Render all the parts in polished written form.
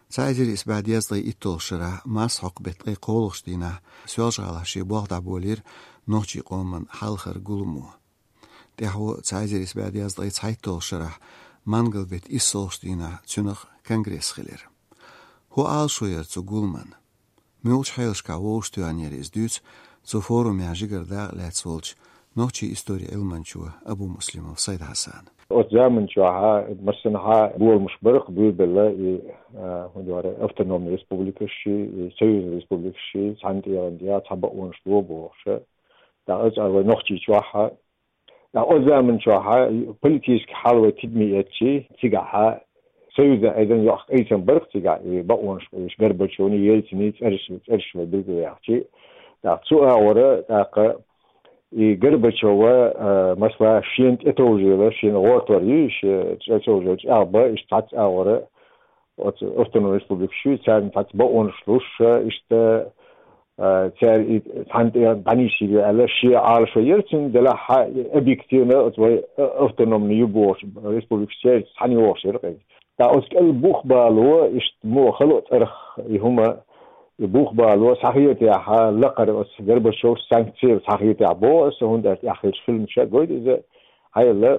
تعجل إسباد يزضي إتول شرع ماس حقبت أي قولغشتينا سوالش على شي بوغ دعبولير نوشي قومن حالخر قلمو تحو تعجل إسباد يزضي تعيتول شرع مانقل بيت إسولشتينا تنخ كانغريس خلير هو آل شوير تو قلمن ميولش حيلش كاولش توانير إزدوت تو فورم يعجيقر داغ لاتسولش نوشي إستوري علمانشوه أبو مسلم وصيد حسان أتزامن شوها مثلا بول مشبرق بول بالله هدوار أوتونومي ريسبوبليكا شي سويز ريسبوبليكا شي سانتي أنديا تبع ونشلو بوش دا أزار نختي شوها دا أتزامن شوها بوليتيسك حالة تدميتشي تيجاها سويز أيضا يأخ أيضا برق تيجا بقونش غربتشوني يلتني ترش بالبيعتي دا تسوء ورا دا غربتشوا مثلا شينت اتوجيلا شين غوتوريش اتوجيج أربعة اشتات أورا أوتونومي ريسبوبليك شو تان تات بقونشلوش اشت تار تانت دانيشي على شيء على شوية تن دلا أبيكتينا أوتونومي يبوش ريسبوبليك شيء ثاني واشر دا أسكال بوخ بالو اشت مو خلوت أرخ يهما بوخ بالو صحيح يا لقر أس غرب شو سانكتير صحيح يا بو أس هون آخر فيلم شا قوي إذا هاي لا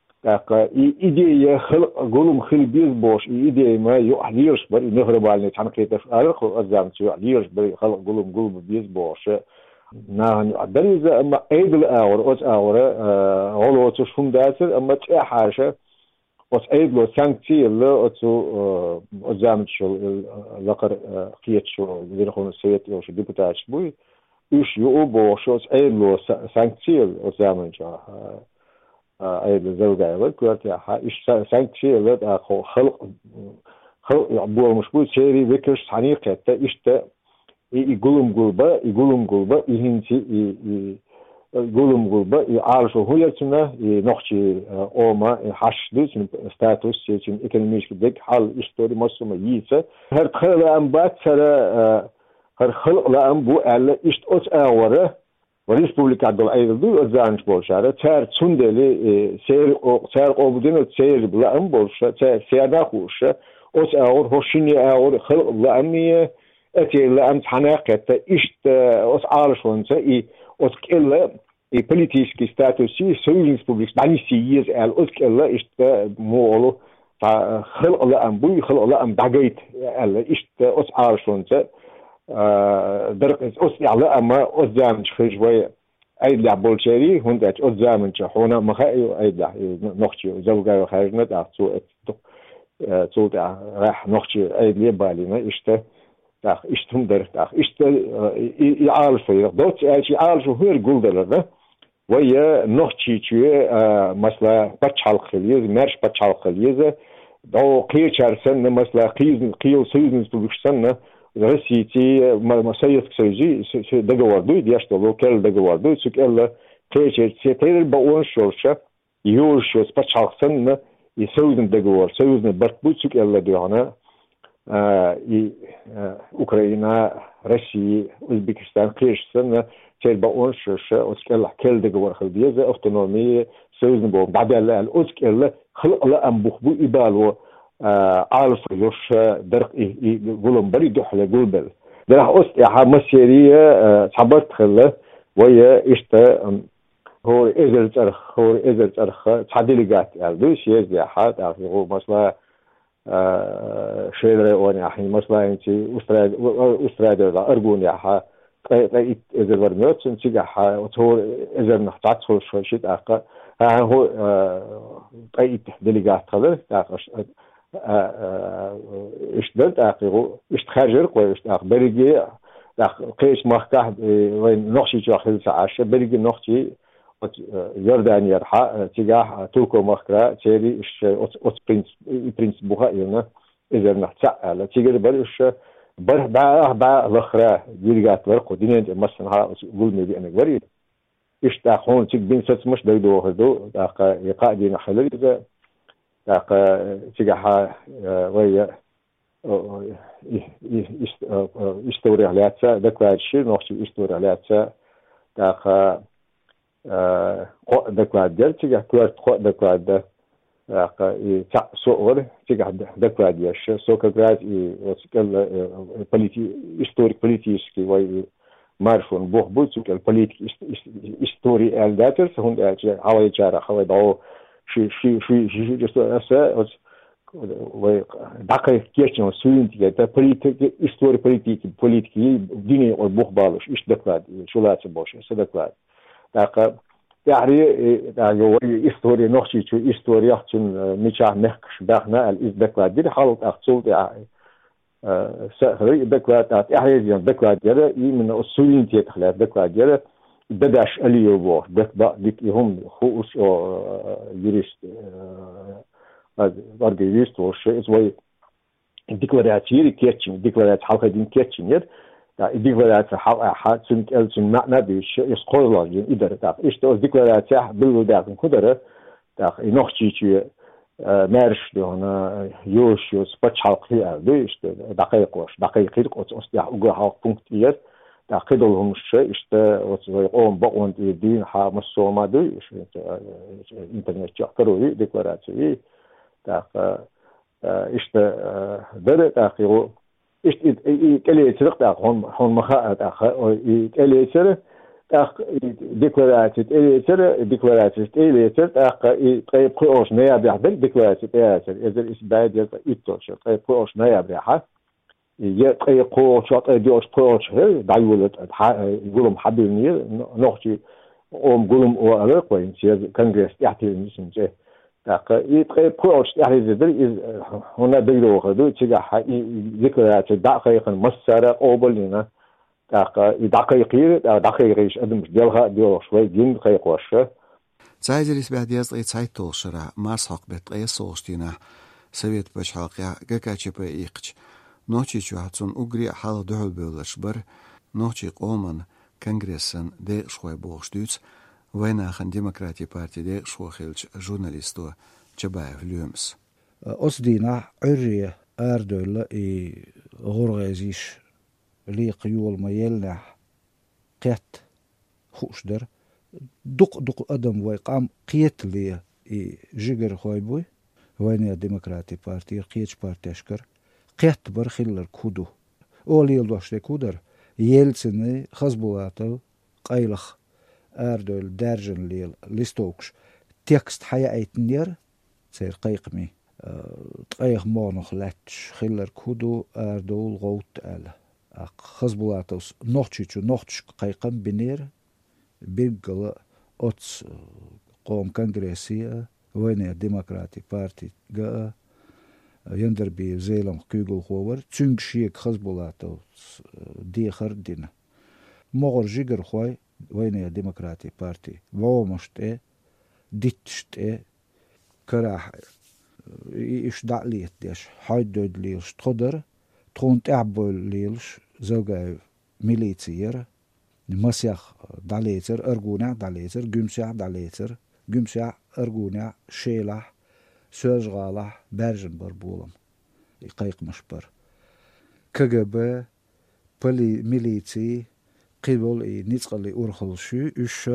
إيديا خلق قولهم خل بيز بوش إيديا ما يحليرش بر نهرب على تحنقيت أرخ أزام شو يحليرش بر خلق قولهم بيز بوش نحن دريزة أما أيدل أور أس أور هولو تشوفون داتر أما تأحرشه وس أيدلو سانكتير لا أتو أزام شو لقر قيت شو لينخون السيد يوش ديبوتات بوي إيش يوبو شو أس أيدلو سانكتير أزام شو أيدل زوجة ولا كورتي إيش سانكتير لا أخو خلق يعبوا مش بوي سيري ذكرش حنيقة تا إيش تا يقولم قلبا يهنتي قولم قلبا يعرفوا هو يتنا نحكي أوما حشدش ستاتوس يتن إكونوميش دك حال إستوري مصر ييسه هر خلق أم بات سر هر خلق لأم بو على إست أوت أوره وريسبوبليكا دول أيضا دو أزانش بولشارة تار تندلي سير قبضين سير بلأم بولشة تار سيادا خوش أوت أور هوشيني أور خلق لأمي أتي لأم حناقة إست أوت عارفون تا أوت كلا بوليتيسكي ستاتوسي سوينس بوبليكس داني سييز أل أوت كلا إست مولو تا خلق لأم بوي خلق لأم دعيت أل إست أوت عارفون تا درق أوت على أما أوت زامن خرجوي أيد بولشري هندات أوت زامن هنا مخايو أيد نختي زوجة خارجنا تعطو تولد راح نختي أيد ليبالينا إست داخ إشتهم درخ داخ إشت يعرف دوت يعرف هو يقول ده ويا نختي شيء مثلا بتشال خليز مرش بتشال خليز دو قيل شرسن مثلا قيل سيزن بلوشسن رسيتي ما سيد كسيجي دعواردو دياشتلو كل دعواردو سكيل قيل شيء تير بقول شورشة يورش بتشال سن يسوزن دعوار سوزن برتبوت سكيل ديانا أوكرانيا روسيا أوزبكستان قيشسن تلبا أونشش أسكال كل دعوة خلدية أوتونومية سوزن بو بعد لا الأسكال خلق لا أنبخ بو إبالو عارف يوش درق يقولون بريدو حلا قلبل درح أست يا مسيرية تعبرت خله ويا إشتا هو إزر ترخ تعديلات الدوش يزي حد أخي مثلا شيء رأوني أحيي مثلا أنتي أستراليا أرجون يا ح قيت إذا برميت أنتي ح وتهور إذا نحتاج شو شيء أقا هو قيت دليجات خلر أقاش إشتدت أقيقو إشتخرجر قوي إشتأق بريجي قيش مخكه وين نخشي جو خلص عشرة بريجي نخشي يرداني يرحى تجاه توكو مخكرة تيري إيش أوت برينس بوها يلنا إذا نحتاج تيجي بريش بره بقى الأخرى ديرجات ورق ودينين مثلا ها قول مي بأنك بريد إيش تأخون تيجي بين ست مش دايدو هذو تأخ يقاعدين حلل إذا تأخ تجاه ويا يستوري عليها ذكر الشيء نخشي يستوري عليها تأخ دكتور ديال تيجي كلار دكتور ده صور تيجا دكراديش سوكرات وسكال историк политический وي مارشون بوخ سكال политик истории الداتر هون هواي جارة هواي داو شي جست أسا وي دقيق كيشن سوينتي تا политик история политики ديني أو بوخ بالش إيش دكراد شو لا تبوش سدكراد دقيق يعني история نحكي شو история عشان مشاه نحكش بحنا الإزدكراد دي حالة أخصول يعني سهري دكراد أحيانا دكراد جرا من السوين تيتخلى دكراد جرا بدأش اليوم ديك هم خوش يريست برضه يريست وش إزاي ديكلاراتيري كيتشين ديكلارات حلقة دين كيتشين يد ديكلارات حال سنت ألسن ما بيش يسقط لازم إدارة تاع إيش تو ديكلارات بالوداع كدرة تاع ينخشي شيء مارش ده هنا يوش سبتش حلقة ليش دقيقة أصلا أوجه حلقة بونكتير تاع قدرهم الشيء إيش تو يقوم بقون الدين مسوما ده إيش إنترنت يقدروا ديكلارات تاع إيش ده تاع إيش كلي ترقى هون مخاط كلي تر ديكلارات ديكلارات طيب خوش نيا بيحدل ديكلارات إذا إيش بعد يتوش طيب خوش نيا بيحه طيب خوش ديوش خوش هي دايولت يقولون حبيبني نحكي قولهم وأرق وين كونغرس يعطي نسمع يتقي بروش يعني زي هنا بيلو خدو تيجا ذكريات دقيقة مسارة قبلنا دقيقة أدم ديالها شوي دين دقيقة وشة. تعيدريس بعد يزقي تعيد توشرة مارسحق بتقي صوشتينا سويت بشحقيا جكاتشي بيقش نوتشي شوحتون أجري حال دهول بولشبر نوتشي قومن كونغرسن ديق شوي بوشتوت ويناخن ديمقراطي بارتي ديق شو خيلش جورناليستو جبايف اليومس أصدينا عرية أردول غرغزيش ليق يول ميلنا قيت خوشدر دق أدم ويقام قيت لي جيجر خويبوي وينا ديمقراطي بارتي قيتش بارتي أشكر قيت برخيلر كودو أولي الوشتي كودر يلسني خزبولاتو قيلخ أردول دارجن ليل ليستوكش تكست حياة ايتنير سير قيقمي تقيق مونخ لاتش خيلر كودو أردول غوت آل خزبولاتوس نوتشيچو نوتش قيقم بنير بيقل أتس قوم كونغرسية وينيا ديمقراطيك بارتي جاء يندر بي زيلم كيغل خوور تشنگ شيك خزبولاتوس ديخر دينا مغر جيجر خوي وينيا ديمقراطيك بارتي وومشت ديتشت كراح إيش دعليت ديش حيدود ليلش تقدر تكون تعبول ليلش زوجة ميليتير مسيح دعليتر أرجونا دعليتر جمسع دعليتر جمسع أرجونا شيلح سوزغالح برجن بربولم يقيق مشبر كجب بلي ميليتي قبل نتقلي أورخل شو إيش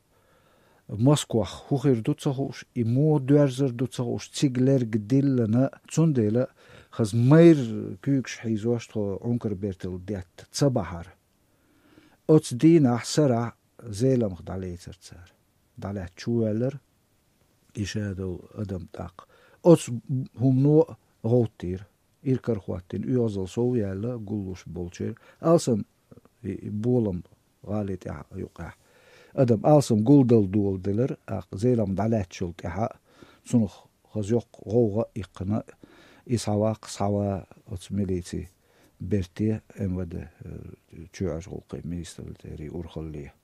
موسكوا خوخير دوتساوش إمو دوارزر دوتساوش تيجلر جديلنا تندلا خز مير كيكش حيزوش تو عنكر بيرتل ديت تصبحر أتس دينا حسرع زيلم خداليتر تسار دالات شوالر إشادو أدم تاق أتس هم نو غوتير إيركر خواتين يوزل سو يالا قلوش بولشير ألسم بولم غاليت يقع أدم ألسم قلدل دول دلر زيلم دالات شلت إحا سنخ خزيق غوغا إقنا إسعواق سعوا أتس ميليتي بيرتي أم وده تشوعش غلقي ميستل تيري أورخليه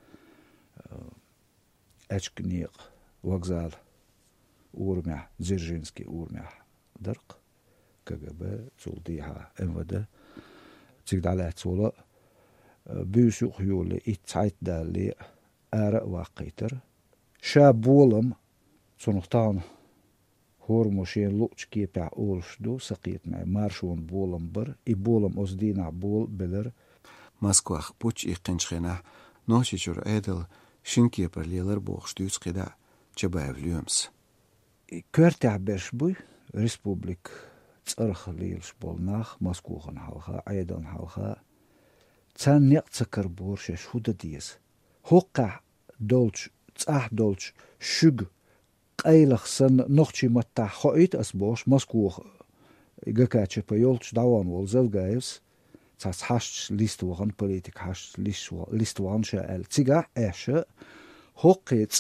أشكنيق وغزال أورمع زيرجينسكي أورمع درق كجبا تولديها أم وده تقدالات سولا بيسو خيولي إتسعيت دالي آراء واقيتر شاب ولم سنختان هور مشين لوتش كيبع أولشدو سقيت معي مارشون بولم بر بولم أصدينا بول بلر مسكوخ بوش إقنشخنا نوشيشور أيدل شنكيبر ليلر بوخشدوس قدا جبايف اليومس كورتع برشبوي ريسبوبليك تصرخ ليلش بولناخ مسكوخن حالها عيدان حالها تان نيقتكر بورش شودة ديس هوقع دولش تصاح دولش شوق قيلخ سن نوخشي متى خويت اسبوش مسكوخ جاكاتش بيولش داوان والزل جايس تاس حاش ليست وغن بوليتيك حاش ليست وغن شاء تيجا ايش هوقيت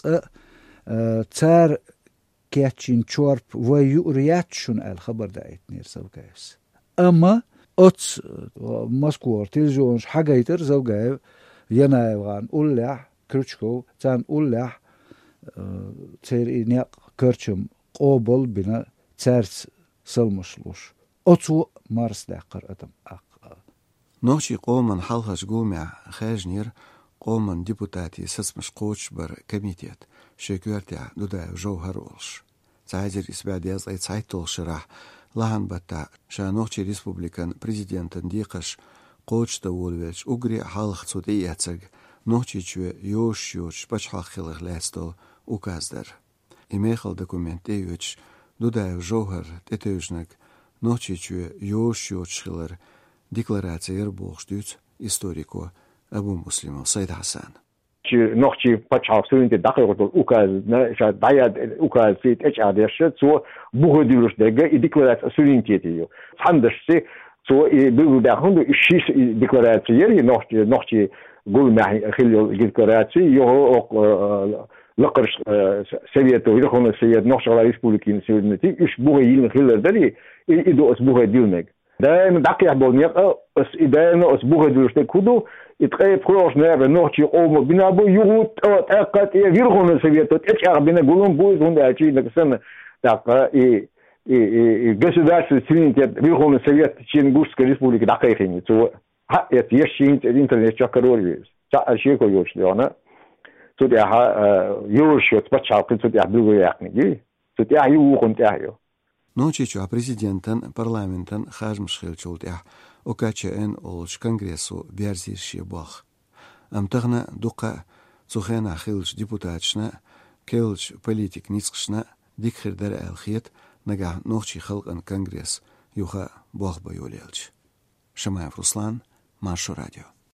تار كاتشين شورب ويورياتشون الخبر دايت نير زل جايس اما اتس مسكور تيلجونش حاجيتر زل جايب ينا يغان أولع كرتشكو تان أولع تير إنيق كرتشم قوبل بنا تارس سلمشلوش أتو مارس داقر أدم نوشي قومن حلخش قومع خاجنير قومن ديبوتاتي سسمش قوش بر كميتيت شكورتع دودا جوهر أولش تعاجر إسباد يزغي تسعيتول شراح لهن بتا شانوشي ريسبوبليكان بريزيدنتن ديقش قوش دولوش أغري حلخ تودي يتسق نوشي يوش بچ حلخ لاستو وكازدر إميخل دوكومنتي يوش دودا جوهر تتوجنك نوشي يوش خلر декларация Ерболштюц, историко Абу Муслимов Сайд Хасан. Ночи почав сюнте дахлото указ на ша даяд указ фит эчадеш цо бугодюрш дега и декларация сюнтетио. Фандерси цо и бигудахунду шиш декларация ночи гулмахи хилил декларация його لقرش سويت ويدخلون السيد نقش على ريسبوليكين سيدنتي إيش بوه يلين خلر داري إدو أسبوه ديلنك دائما دقيق بولنيق دائما أسبوه ديلشتك كودو يتقيب خلاص نابا نوحتي قوم بنابو يغوت أقات يدخلون السيد إيش أغبنا قولون بوز هون داشي نقسم دقا государство свинит يدخلون السيد تشين غوشك ريسبوليك دقيقين تو ها يتيشين الإنترنت شاكروريز شاكو يوش ديانا تودي يوشيو تبتشاقين تودي بلغو يقني تودي يوقن تاهيو نوچيچو президентен парламентен хажмшхил чултях окачен олш конгрессу берзирши бах амтагна дука цухена хилш депутатшна келш политик ницкшна дикхирдер алхиет нага нохчи халкан конгресс юха бах байолелч Шамаев Руслан Маршо радио